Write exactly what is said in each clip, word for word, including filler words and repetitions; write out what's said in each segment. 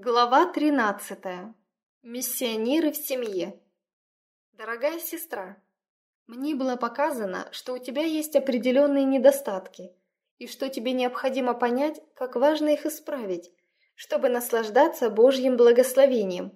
Глава тринадцатая. Миссионеры в семье. Дорогая сестра, мне было показано, что у тебя есть определенные недостатки, и что тебе необходимо понять, как важно их исправить, чтобы наслаждаться Божьим благословением.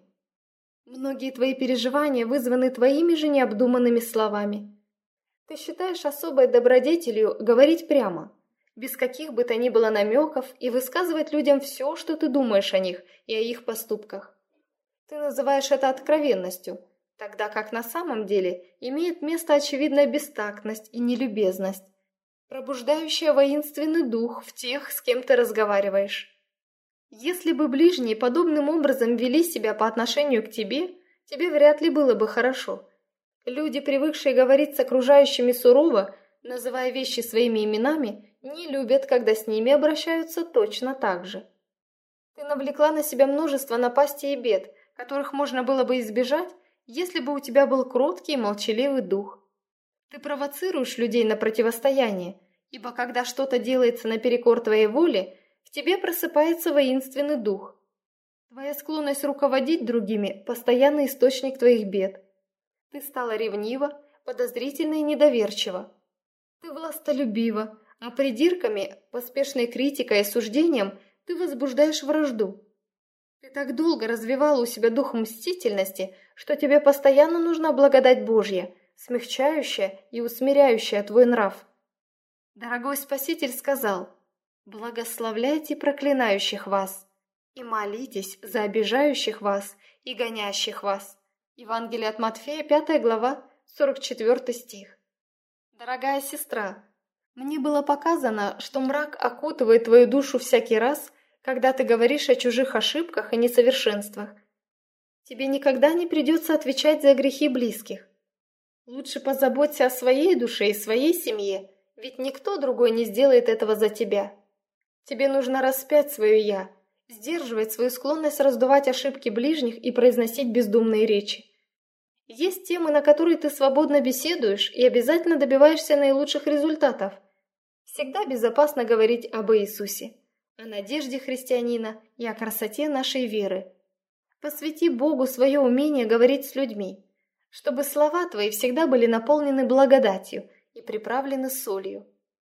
Многие твои переживания вызваны твоими же необдуманными словами. Ты считаешь особой добродетелью говорить прямо, без каких бы то ни было намеков, и высказывать людям все, что ты думаешь о них и о их поступках. Ты называешь это откровенностью, тогда как на самом деле имеет место очевидная бестактность и нелюбезность, пробуждающая воинственный дух в тех, с кем ты разговариваешь. Если бы ближние подобным образом вели себя по отношению к тебе, тебе вряд ли было бы хорошо. Люди, привыкшие говорить с окружающими сурово, называя вещи своими именами, не любят, когда с ними обращаются точно так же. Ты навлекла на себя множество напастей и бед, которых можно было бы избежать, если бы у тебя был кроткий и молчаливый дух. Ты провоцируешь людей на противостояние, ибо когда что-то делается наперекор твоей воле, в тебе просыпается воинственный дух. Твоя склонность руководить другими – постоянный источник твоих бед. Ты стала ревнива, подозрительна и недоверчива. Ты властолюбива, а придирками, поспешной критикой и суждением ты возбуждаешь вражду. Ты так долго развивала у себя дух мстительности, что тебе постоянно нужна благодать Божья, смягчающая и усмиряющая твой нрав. Дорогой Спаситель сказал: «Благословляйте проклинающих вас и молитесь за обижающих вас и гонящих вас». Евангелие от Матфея, пятая глава, сорок четвёртый стих. Дорогая сестра, мне было показано, что мрак окутывает твою душу всякий раз, когда ты говоришь о чужих ошибках и несовершенствах. Тебе никогда не придется отвечать за грехи близких. Лучше позаботься о своей душе и своей семье, ведь никто другой не сделает этого за тебя. Тебе нужно распять свое «я», сдерживать свою склонность раздувать ошибки ближних и произносить бездумные речи. Есть темы, на которые ты свободно беседуешь и обязательно добиваешься наилучших результатов. Всегда безопасно говорить об Иисусе, о надежде христианина и о красоте нашей веры. Посвяти Богу свое умение говорить с людьми, чтобы слова твои всегда были наполнены благодатью и приправлены солью.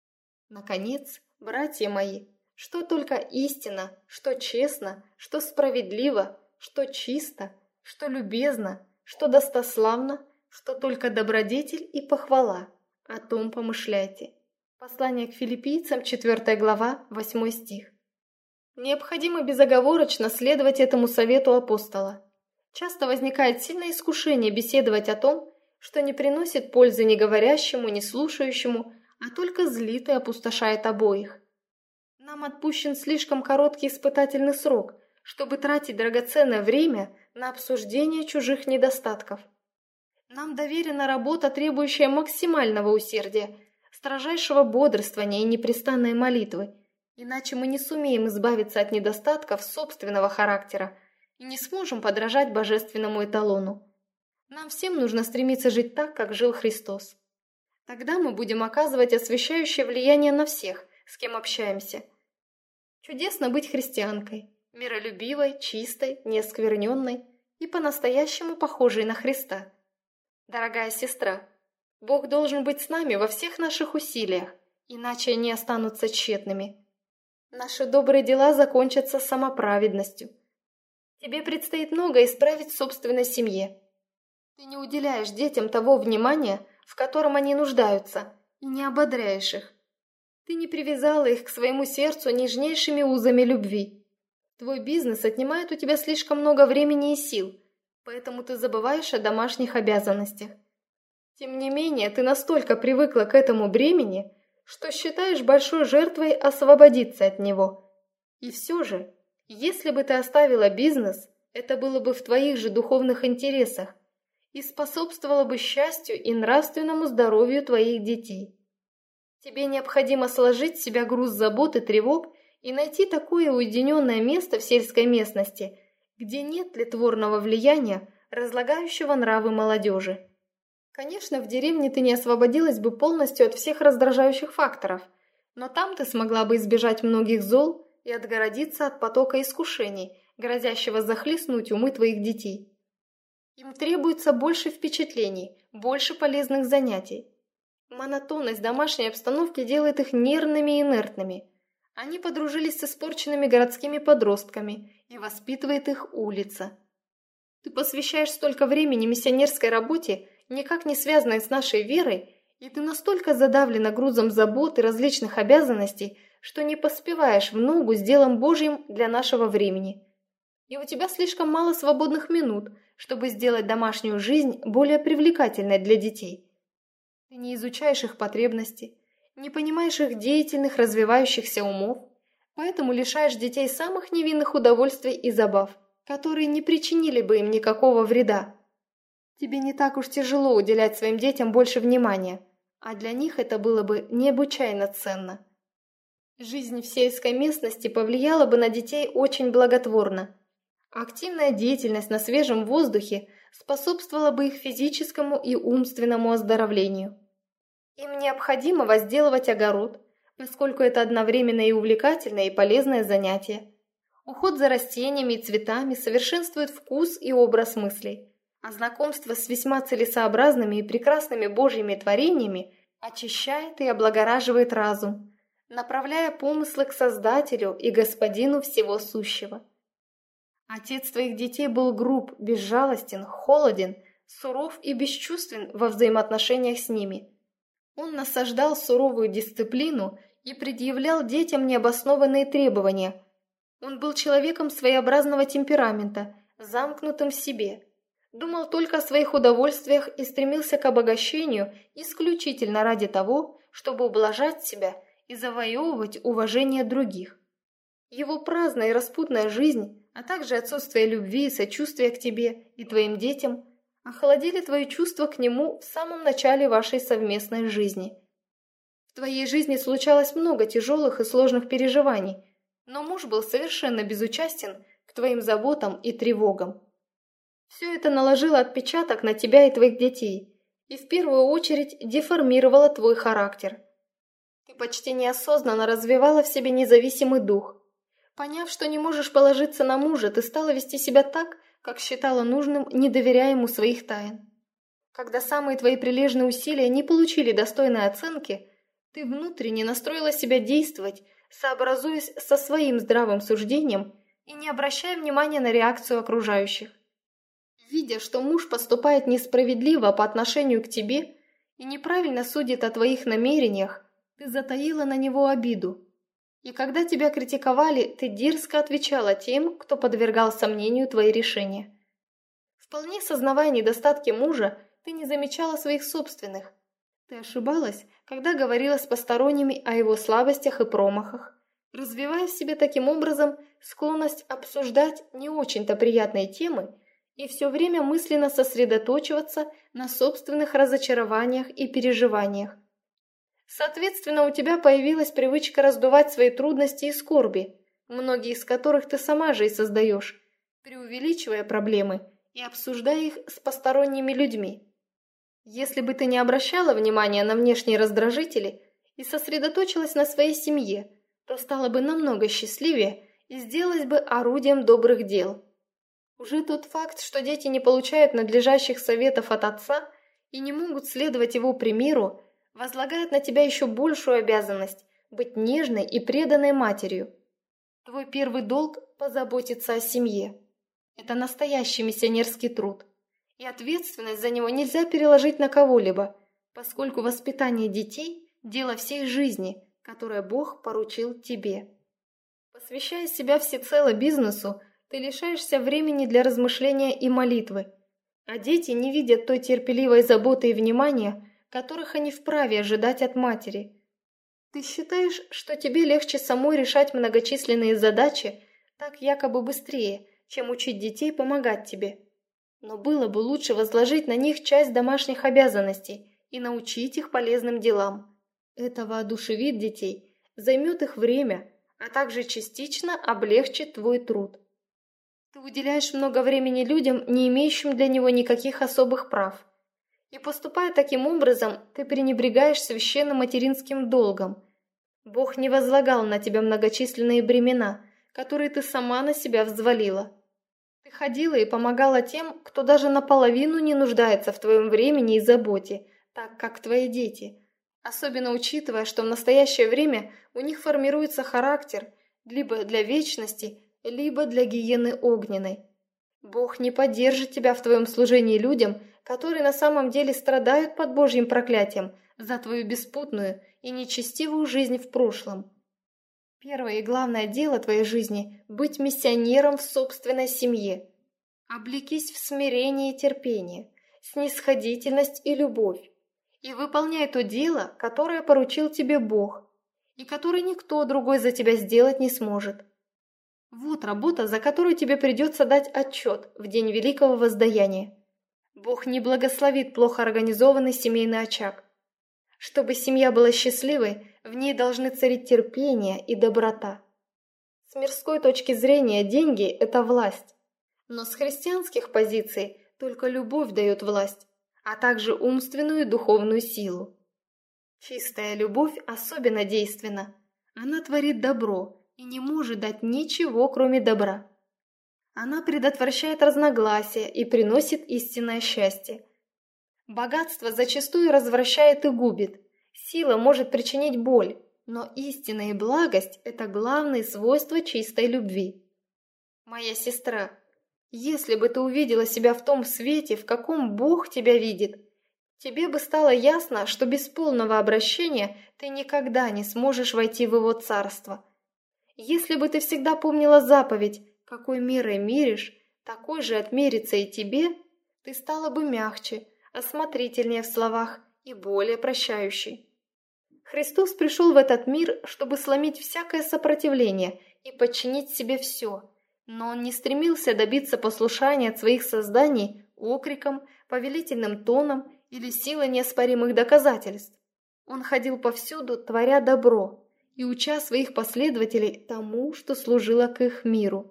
Наконец, братья мои, что только истинно, что честно, что справедливо, что чисто, что любезно, что достославно, что только добродетель и похвала, о том помышляйте. Послание к Филиппийцам, четвёртая глава, восьмой стих. Необходимо безоговорочно следовать этому совету апостола. Часто возникает сильное искушение беседовать о том, что не приносит пользы ни говорящему, ни слушающему, а только злит и опустошает обоих. Нам отпущен слишком короткий испытательный срок, чтобы тратить драгоценное время на обсуждение чужих недостатков. Нам доверена работа, требующая максимального усердия, строжайшего бодрствования и непрестанной молитвы, иначе мы не сумеем избавиться от недостатков собственного характера и не сможем подражать божественному эталону. Нам всем нужно стремиться жить так, как жил Христос. Тогда мы будем оказывать освящающее влияние на всех, с кем общаемся. Чудесно быть христианкой, миролюбивой, чистой, неоскверненной и по-настоящему похожей на Христа. Дорогая сестра, Бог должен быть с нами во всех наших усилиях, иначе они останутся тщетными. Наши добрые дела закончатся самоправедностью. Тебе предстоит много исправить в собственной семье. Ты не уделяешь детям того внимания, в котором они нуждаются, и не ободряешь их. Ты не привязала их к своему сердцу нежнейшими узами любви. Твой бизнес отнимает у тебя слишком много времени и сил, поэтому ты забываешь о домашних обязанностях. Тем не менее, ты настолько привыкла к этому бремени, что считаешь большой жертвой освободиться от него. И все же, если бы ты оставила бизнес, это было бы в твоих же духовных интересах и способствовало бы счастью и нравственному здоровью твоих детей. Тебе необходимо сложить с себя груз забот и тревог и найти такое уединенное место в сельской местности, где нет тлетворного влияния, разлагающего нравы молодежи. Конечно, в деревне ты не освободилась бы полностью от всех раздражающих факторов, но там ты смогла бы избежать многих зол и отгородиться от потока искушений, грозящего захлестнуть умы твоих детей. Им требуется больше впечатлений, больше полезных занятий. Монотонность домашней обстановки делает их нервными и инертными. Они подружились с испорченными городскими подростками, и воспитывает их улица. Ты посвящаешь столько времени миссионерской работе, никак не связанной с нашей верой, и ты настолько задавлена грузом забот и различных обязанностей, что не поспеваешь в ногу с делом Божьим для нашего времени. И у тебя слишком мало свободных минут, чтобы сделать домашнюю жизнь более привлекательной для детей. Ты не изучаешь их потребности, не понимаешь их деятельных, развивающихся умов, поэтому лишаешь детей самых невинных удовольствий и забав, которые не причинили бы им никакого вреда. Тебе не так уж тяжело уделять своим детям больше внимания, а для них это было бы необычайно ценно. Жизнь в сельской местности повлияла бы на детей очень благотворно. Активная деятельность на свежем воздухе способствовала бы их физическому и умственному оздоровлению. Им необходимо возделывать огород, поскольку это одновременно и увлекательное, и полезное занятие. Уход за растениями и цветами совершенствует вкус и образ мыслей, а знакомство с весьма целесообразными и прекрасными Божьими творениями очищает и облагораживает разум, направляя помыслы к Создателю и Господину всего сущего. Отец твоих детей был груб, безжалостен, холоден, суров и бесчувствен во взаимоотношениях с ними. Он насаждал суровую дисциплину и предъявлял детям необоснованные требования. Он был человеком своеобразного темперамента, замкнутым в себе, думал только о своих удовольствиях и стремился к обогащению исключительно ради того, чтобы ублажать себя и завоевывать уважение других. Его праздная и распутная жизнь, а также отсутствие любви и сочувствия к тебе и твоим детям охладили твои чувства к нему в самом начале вашей совместной жизни. В твоей жизни случалось много тяжелых и сложных переживаний, но муж был совершенно безучастен к твоим заботам и тревогам. Все это наложило отпечаток на тебя и твоих детей и в первую очередь деформировало твой характер. Ты почти неосознанно развивала в себе независимый дух. Поняв, что не можешь положиться на мужа, ты стала вести себя так, как считала нужным, не доверяя ему своих тайн. Когда самые твои прилежные усилия не получили достойной оценки, ты внутренне настроила себя действовать, сообразуясь со своим здравым суждением и не обращая внимания на реакцию окружающих. Видя, что муж поступает несправедливо по отношению к тебе и неправильно судит о твоих намерениях, ты затаила на него обиду. И когда тебя критиковали, ты дерзко отвечала тем, кто подвергал сомнению твои решения. Вполне сознавая недостатки мужа, ты не замечала своих собственных. Ты ошибалась, когда говорила с посторонними о его слабостях и промахах, развивая в себе таким образом склонность обсуждать не очень-то приятные темы и все время мысленно сосредоточиваться на собственных разочарованиях и переживаниях. Соответственно, у тебя появилась привычка раздувать свои трудности и скорби, многие из которых ты сама же и создаешь, преувеличивая проблемы и обсуждая их с посторонними людьми. Если бы ты не обращала внимания на внешние раздражители и сосредоточилась на своей семье, то стала бы намного счастливее и сделалась бы орудием добрых дел. Уже тот факт, что дети не получают надлежащих советов от отца и не могут следовать его примеру, возлагает на тебя еще большую обязанность быть нежной и преданной матерью. Твой первый долг – позаботиться о семье. Это настоящий миссионерский труд, и ответственность за него нельзя переложить на кого-либо, поскольку воспитание детей – дело всей жизни, которое Бог поручил тебе. Посвящая себя всецело бизнесу, ты лишаешься времени для размышления и молитвы, а дети не видят той терпеливой заботы и внимания, которых они вправе ожидать от матери. Ты считаешь, что тебе легче самой решать многочисленные задачи, так якобы быстрее, чем учить детей помогать тебе. Но было бы лучше возложить на них часть домашних обязанностей и научить их полезным делам. Это воодушевит детей, займет их время, а также частично облегчит твой труд. Ты уделяешь много времени людям, не имеющим для него никаких особых прав. И поступая таким образом, ты пренебрегаешь священным материнским долгом. Бог не возлагал на тебя многочисленные бремена, которые ты сама на себя взвалила. Ты ходила и помогала тем, кто даже наполовину не нуждается в твоем времени и заботе, так как твои дети. Особенно учитывая, что в настоящее время у них формируется характер либо для вечности, либо для гиены огненной. Бог не поддержит тебя в твоем служении людям, которые на самом деле страдают под Божьим проклятием за твою беспутную и нечестивую жизнь в прошлом. Первое и главное дело твоей жизни – быть миссионером в собственной семье. Облекись в смирение и терпение, снисходительность и любовь, и выполняй то дело, которое поручил тебе Бог, и которое никто другой за тебя сделать не сможет. Вот работа, за которую тебе придется дать отчет в день великого воздаяния. Бог не благословит плохо организованный семейный очаг. Чтобы семья была счастливой, в ней должны царить терпение и доброта. С мирской точки зрения деньги – это власть. Но с христианских позиций только любовь дает власть, а также умственную и духовную силу. Чистая любовь особенно действенна. Она творит добро и не может дать ничего, кроме добра. Она предотвращает разногласия и приносит истинное счастье. Богатство зачастую развращает и губит. Сила может причинить боль, но истина и благость – это главные свойства чистой любви. Моя сестра, если бы ты увидела себя в том свете, в каком Бог тебя видит, тебе бы стало ясно, что без полного обращения ты никогда не сможешь войти в Его царство. Если бы ты всегда помнила заповедь «какой мерой меришь, такой же отмерится и тебе», ты стала бы мягче, осмотрительнее в словах и более прощающей. Христос пришел в этот мир, чтобы сломить всякое сопротивление и подчинить себе все, но Он не стремился добиться послушания от своих созданий окриком, повелительным тоном или силой неоспоримых доказательств. Он ходил повсюду, творя добро, и уча своих последователей тому, что служило к их миру.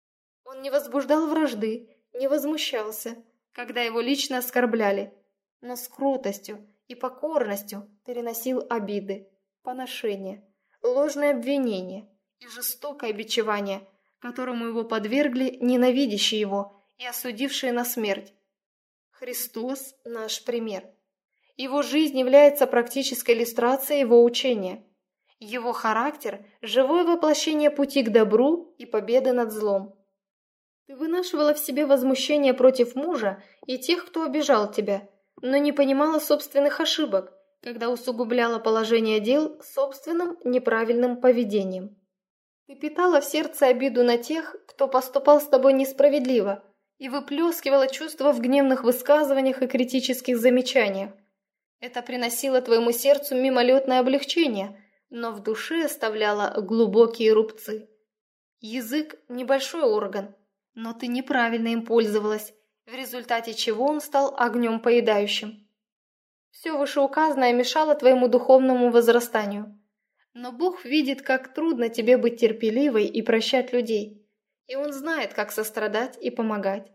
Он не возбуждал вражды, не возмущался, когда его лично оскорбляли, но с кротостью и покорностью переносил обиды, поношения, ложные обвинения и жестокое бичевание, которому его подвергли ненавидящие его и осудившие на смерть. Христос – наш пример. Его жизнь является практической иллюстрацией его учения. Его характер – живое воплощение пути к добру и победы над злом. Ты вынашивала в себе возмущение против мужа и тех, кто обижал тебя, но не понимала собственных ошибок, когда усугубляла положение дел собственным неправильным поведением. Ты питала в сердце обиду на тех, кто поступал с тобой несправедливо, и выплескивала чувства в гневных высказываниях и критических замечаниях. Это приносило твоему сердцу мимолетное облегчение, но в душе оставляло глубокие рубцы. Язык – небольшой орган, но ты неправильно им пользовалась, в результате чего он стал огнем поедающим. Все вышеуказанное мешало твоему духовному возрастанию. Но Бог видит, как трудно тебе быть терпеливой и прощать людей, и Он знает, как сострадать и помогать.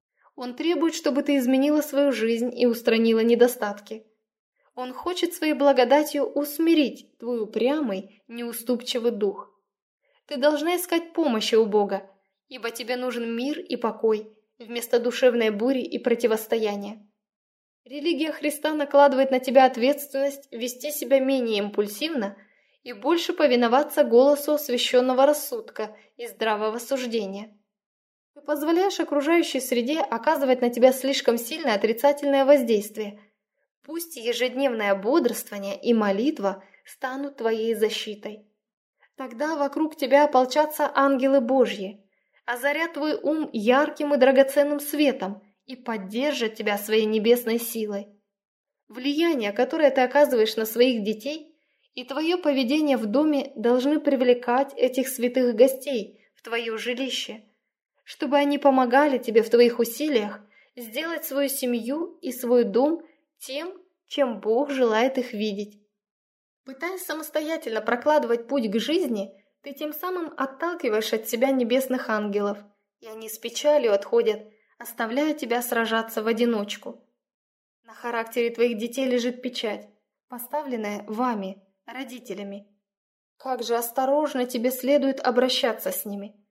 Он требует, чтобы ты изменила свою жизнь и устранила недостатки. Он хочет своей благодатью усмирить твой упрямый, неуступчивый дух. Ты должна искать помощи у Бога, ибо тебе нужен мир и покой вместо душевной бури и противостояния. Религия Христа накладывает на тебя ответственность вести себя менее импульсивно и больше повиноваться голосу освященного рассудка и здравого суждения. Ты позволяешь окружающей среде оказывать на тебя слишком сильное отрицательное воздействие. Пусть ежедневное бодрствование и молитва станут твоей защитой. Тогда вокруг тебя ополчатся ангелы Божьи, озарят твой ум ярким и драгоценным светом и поддержат тебя своей небесной силой. Влияние, которое ты оказываешь на своих детей, и твое поведение в доме должны привлекать этих святых гостей в твое жилище, чтобы они помогали тебе в твоих усилиях сделать свою семью и свой дом тем, чем Бог желает их видеть. Пытаясь самостоятельно прокладывать путь к жизни, ты тем самым отталкиваешь от себя небесных ангелов, и они с печалью отходят, оставляя тебя сражаться в одиночку. На характере твоих детей лежит печать, поставленная вами, родителями. Как же осторожно тебе следует обращаться с ними.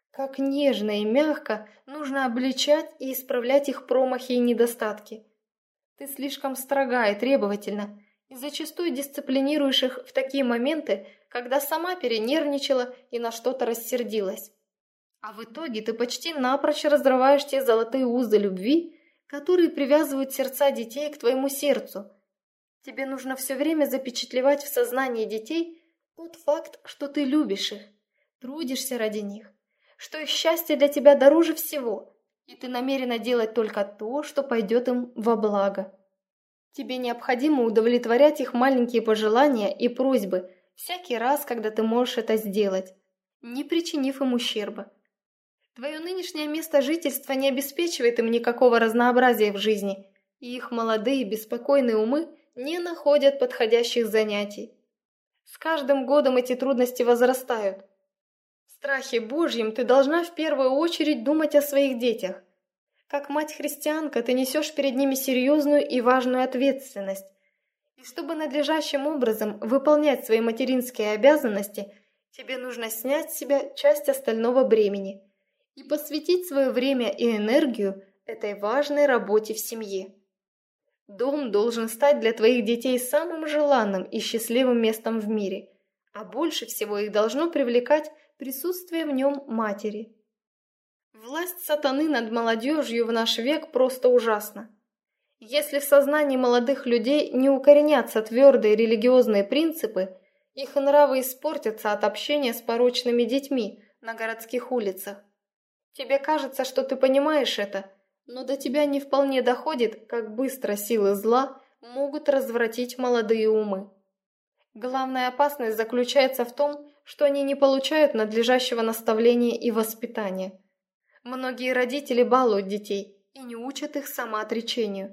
Как нежно и мягко нужно обличать и исправлять их промахи и недостатки. Ты слишком строга и требовательна, и зачастую дисциплинируешь их в такие моменты, когда сама перенервничала и на что-то рассердилась. А в итоге ты почти напрочь разрываешь те золотые узы любви, которые привязывают сердца детей к твоему сердцу. Тебе нужно все время запечатлевать в сознании детей тот факт, что ты любишь их, трудишься ради них, что их счастье для тебя дороже всего, и ты намерена делать только то, что пойдет им во благо. Тебе необходимо удовлетворять их маленькие пожелания и просьбы всякий раз, когда ты можешь это сделать, не причинив им ущерба. Твое нынешнее место жительства не обеспечивает им никакого разнообразия в жизни, и их молодые беспокойные умы не находят подходящих занятий. С каждым годом эти трудности возрастают. В страхе Божьем ты должна в первую очередь думать о своих детях. Как мать-христианка ты несешь перед ними серьезную и важную ответственность. И чтобы надлежащим образом выполнять свои материнские обязанности, тебе нужно снять с себя часть остального бремени и посвятить свое время и энергию этой важной работе в семье. Дом должен стать для твоих детей самым желанным и счастливым местом в мире, а больше всего их должно привлекать присутствие в нем матери. Власть сатаны над молодежью в наш век просто ужасна. Если в сознании молодых людей не укоренятся твердые религиозные принципы, их нравы испортятся от общения с порочными детьми на городских улицах. Тебе кажется, что ты понимаешь это, но до тебя не вполне доходит, как быстро силы зла могут развратить молодые умы. Главная опасность заключается в том, что они не получают надлежащего наставления и воспитания. Многие родители балуют детей и не учат их самоотречению.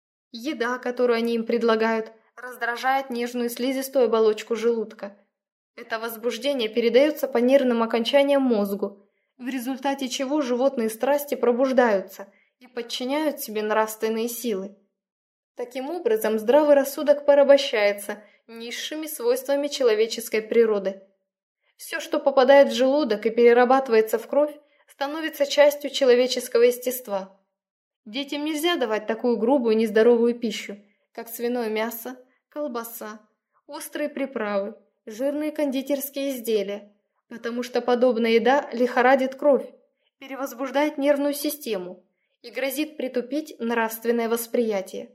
Еда, которую они им предлагают, раздражает нежную слизистую оболочку желудка. Это возбуждение передается по нервным окончаниям мозгу, в результате чего животные страсти пробуждаются и подчиняют себе нравственные силы. Таким образом, здравый рассудок порабощается низшими свойствами человеческой природы. Все, что попадает в желудок и перерабатывается в кровь, становится частью человеческого естества. Детям нельзя давать такую грубую нездоровую пищу, как свиное мясо, колбаса, острые приправы, жирные кондитерские изделия, потому что подобная еда лихорадит кровь, перевозбуждает нервную систему и грозит притупить нравственное восприятие.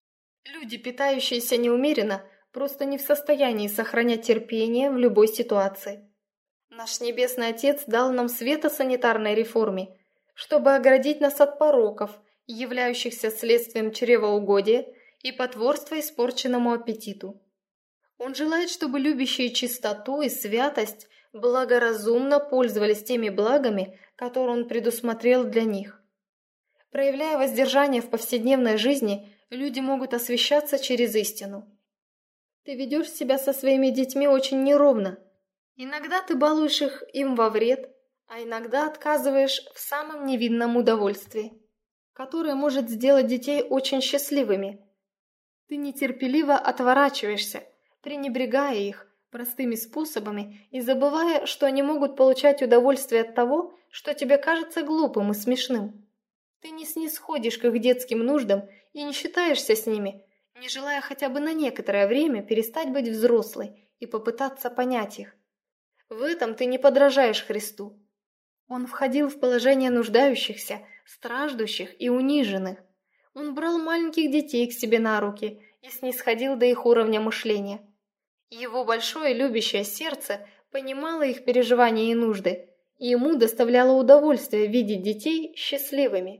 Люди, питающиеся неумеренно, просто не в состоянии сохранять терпение в любой ситуации. Наш Небесный Отец дал нам свет о санитарной реформе, чтобы оградить нас от пороков, являющихся следствием чревоугодия и потворства испорченному аппетиту. Он желает, чтобы любящие чистоту и святость благоразумно пользовались теми благами, которые он предусмотрел для них. Проявляя воздержание в повседневной жизни, люди могут освящаться через истину. Ты ведешь себя со своими детьми очень неровно. Иногда ты балуешь их им во вред, а иногда отказываешь в самом невинном удовольствии, которое может сделать детей очень счастливыми. Ты нетерпеливо отворачиваешься, пренебрегая их простыми способами и забывая, что они могут получать удовольствие от того, что тебе кажется глупым и смешным. Ты не снисходишь к их детским нуждам и не считаешься с ними, не желая хотя бы на некоторое время перестать быть взрослой и попытаться понять их. В этом ты не подражаешь Христу. Он входил в положение нуждающихся, страждущих и униженных. Он брал маленьких детей к себе на руки и снисходил до их уровня мышления. Его большое любящее сердце понимало их переживания и нужды, и ему доставляло удовольствие видеть детей счастливыми.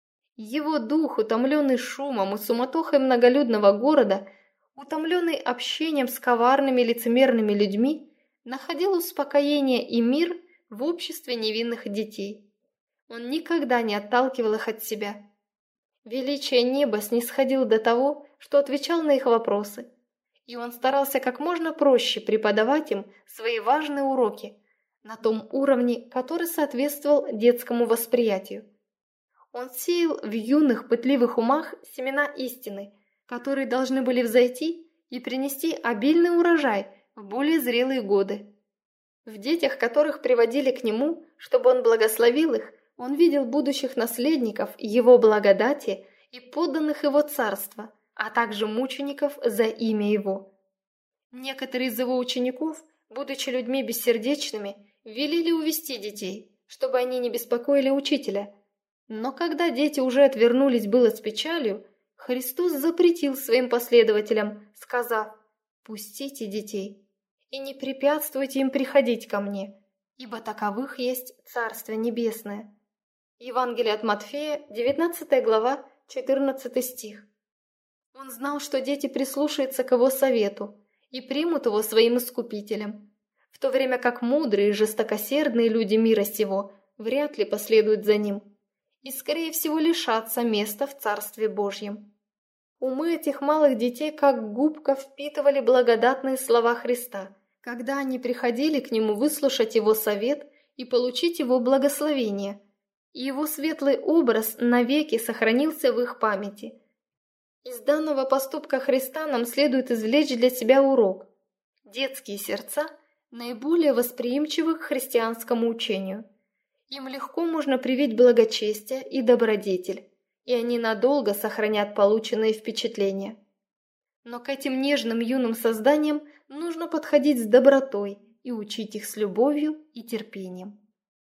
Его дух, утомленный шумом и суматохой многолюдного города, утомленный общением с коварными лицемерными людьми, находил успокоение и мир в обществе невинных детей. Он никогда не отталкивал их от себя. Величие неба снисходило до того, что отвечал на их вопросы, и он старался как можно проще преподавать им свои важные уроки на том уровне, который соответствовал детскому восприятию. Он сеял в юных пытливых умах семена истины, которые должны были взойти и принести обильный урожай в более зрелые годы. В детях, которых приводили к нему, чтобы он благословил их, он видел будущих наследников его благодати и подданных его царства, а также мучеников за имя его. Некоторые из его учеников, будучи людьми бессердечными, велели увести детей, чтобы они не беспокоили учителя. Но когда дети уже отвернулись было с печалью, Христос запретил своим последователям, сказав: «Пустите детей и не препятствуйте им приходить ко мне, ибо таковых есть Царствие Небесное». Евангелие от Матфея, девятнадцатая глава, четырнадцатый стих. Он знал, что дети прислушаются к его совету и примут его своим искупителем, в то время как мудрые и жестокосердные люди мира сего вряд ли последуют за ним и, скорее всего, лишатся места в Царстве Божьем. Умы этих малых детей как губка впитывали благодатные слова Христа, когда они приходили к нему выслушать его совет и получить его благословение, и его светлый образ навеки сохранился в их памяти. Из данного поступка Христа нам следует извлечь для себя урок. Детские сердца наиболее восприимчивы к христианскому учению. Им легко можно привить благочестие и добродетель, и они надолго сохранят полученные впечатления. Но к этим нежным юным созданиям нужно подходить с добротой и учить их с любовью и терпением.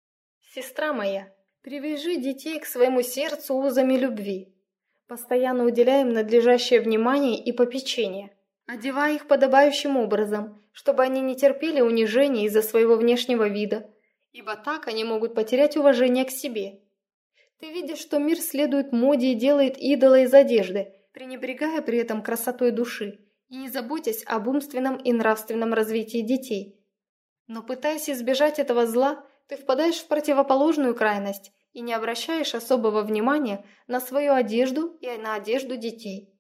Сестра моя, привяжи детей к своему сердцу узами любви. Постоянно уделяй им надлежащее внимание и попечение. Одевай их подобающим образом, чтобы они не терпели унижения из-за своего внешнего вида, ибо так они могут потерять уважение к себе. Ты видишь, что мир следует моде и делает идола из одежды, пренебрегая при этом красотой души и не заботясь об умственном и нравственном развитии детей. Но пытаясь избежать этого зла, ты впадаешь в противоположную крайность и не обращаешь особого внимания на свою одежду и на одежду детей.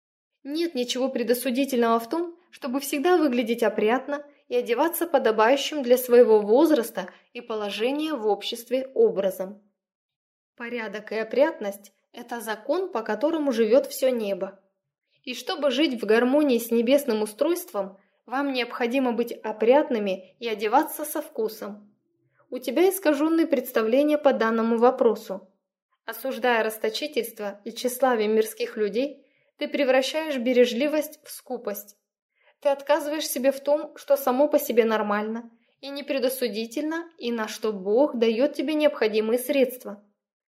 Нет ничего предосудительного в том, чтобы всегда выглядеть опрятно и одеваться подобающим для своего возраста и положения в обществе образом. Порядок и опрятность – это закон, по которому живет все небо. И чтобы жить в гармонии с небесным устройством, вам необходимо быть опрятными и одеваться со вкусом. У тебя искаженные представления по данному вопросу. Осуждая расточительство и тщеславие мирских людей, ты превращаешь бережливость в скупость. Ты отказываешь себе в том, что само по себе нормально и непредосудительно, и на что Бог дает тебе необходимые средства.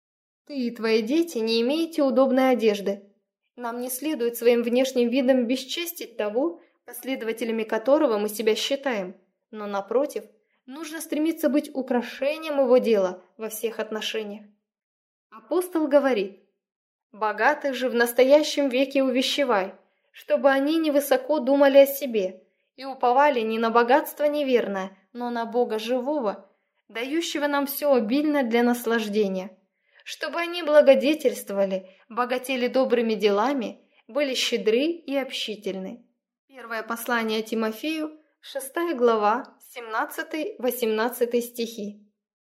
Ты и твои дети не имеете удобной одежды. Нам не следует своим внешним видом бесчестить того, последователями которого мы себя считаем, но, напротив, нужно стремиться быть украшением его дела во всех отношениях. Апостол говорит: «Богатых же в настоящем веке увещевай, чтобы они невысоко думали о себе и уповали не на богатство неверное, но на Бога живого, дающего нам все обильно для наслаждения, чтобы они благодетельствовали, богатели добрыми делами, были щедры и общительны». Первое послание Тимофею, шестая глава, семнадцатый-восемнадцатый стихи.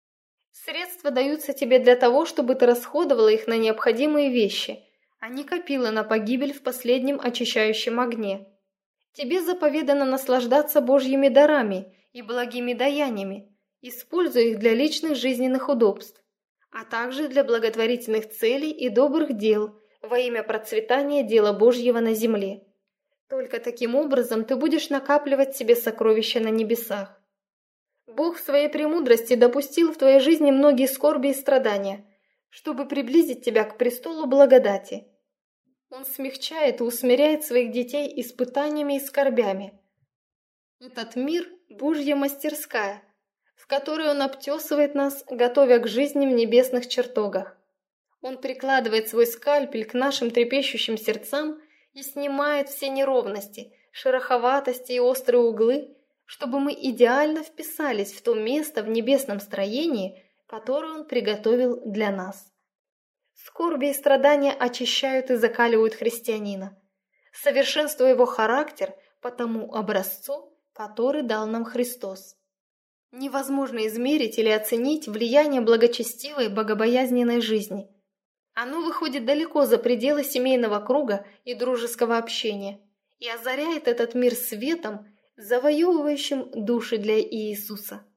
Средства даются тебе для того, чтобы ты расходовала их на необходимые вещи, а не копила на погибель в последнем очищающем огне. Тебе заповедано наслаждаться Божьими дарами и благими даяниями, используя их для личных жизненных удобств, а также для благотворительных целей и добрых дел во имя процветания дела Божьего на земле. Только таким образом ты будешь накапливать себе сокровища на небесах. Бог в своей премудрости допустил в твоей жизни многие скорби и страдания, чтобы приблизить тебя к престолу благодати. Он смягчает и усмиряет своих детей испытаниями и скорбями. Этот мир – Божья мастерская, в которой Он обтесывает нас, готовя к жизни в небесных чертогах. Он прикладывает свой скальпель к нашим трепещущим сердцам и снимает все неровности, шероховатости и острые углы, чтобы мы идеально вписались в то место в небесном строении, которое Он приготовил для нас. Скорби и страдания очищают и закаливают христианина, совершенствуя его характер по тому образцу, который дал нам Христос. Невозможно измерить или оценить влияние благочестивой, богобоязненной жизни. Оно выходит далеко за пределы семейного круга и дружеского общения и озаряет этот мир светом, завоевывающим души для Иисуса.